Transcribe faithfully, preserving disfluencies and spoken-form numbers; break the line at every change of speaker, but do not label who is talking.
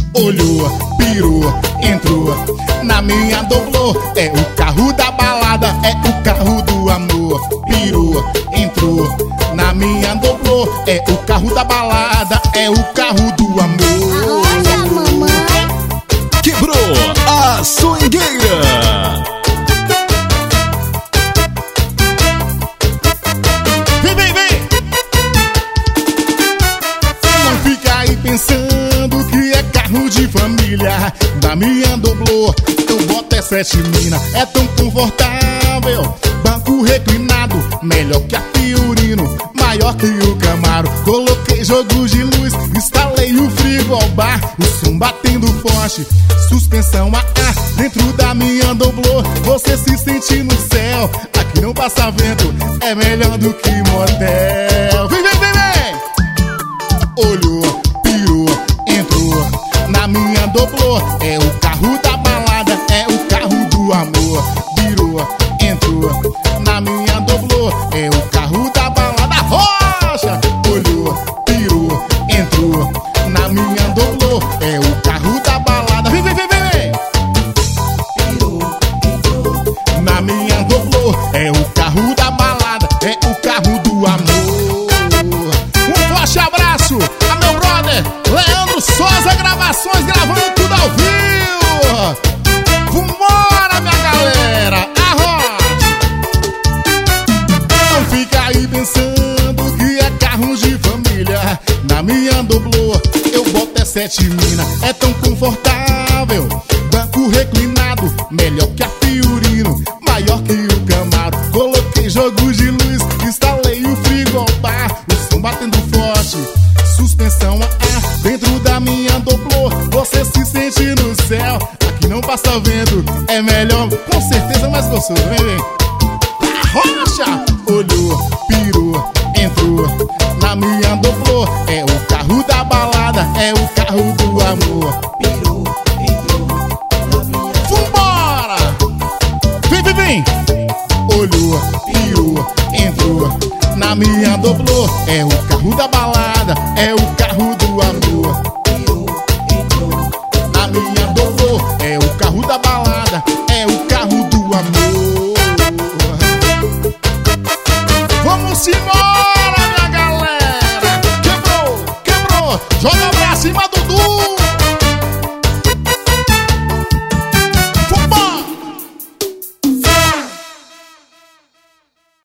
Olhou, pirou, entrou na minha doblô. É o carro da balada, é o carro do amor. Pirou, entrou na minha doblô. É o carro da balada, é o carro do amor.
Arroja, mamãe.
Quebrou a swingueira.
Vem, vem, vem! Não fica aí pensando que é carro de família. Na minha doblô, eu boto é sete mina. É tão confortável, banco reclinado, melhor que a Fiorino, maior que o Camaro. Coloquei jogos de luz, instalei o frigobar, o som batendo forte, suspensão a ar. Dentro da minha doblô, você se sente no céu. Aqui não passa vento, é melhor do que motel. Vem, vem, vem, vem! Olhou, pirou, entrou na minha doblô. É o carro da balada, é o carro do amor. Virou, entrou na minha doblô. É o carro da balada, rocha. Olhou, pirou, entrou na minha doblô. É o carro da balada. Vem, vem, vem, vem, vem! Na minha doblô, é o carro da balada, é o carro do amor. Um forte abraço a meu brother Leandro Souza Gravações, gravando tudo ao vivo. Vambora, minha galera, arrocha. Não fica aí pensando que é carro de família. Na minha doblô, eu boto é sete mina. É tão confortável, banco reclinado, melhor que a Fiorino, maior que o Camaro. Coloquei jogos de luz, instalei o frigobar, o som batendo forte, suspensão a ar. Dentro da minha doblô, você se sente no céu. Aqui não passa vento, é melhor, com certeza mais gostoso. Vem, vem. Rocha! Olhou, pirou, entrou na minha doblô. É o carro da balada, é o carro do amor. Pirou, entrou na minha. Vambora! Vem, vem, vem! Olhou, pirou, entrou na minha doblô. É o carro da balada, é o carro do amor. Pirou, entrou na minha doblô. É o carro da balada, é o carro do amor. Vamos embora!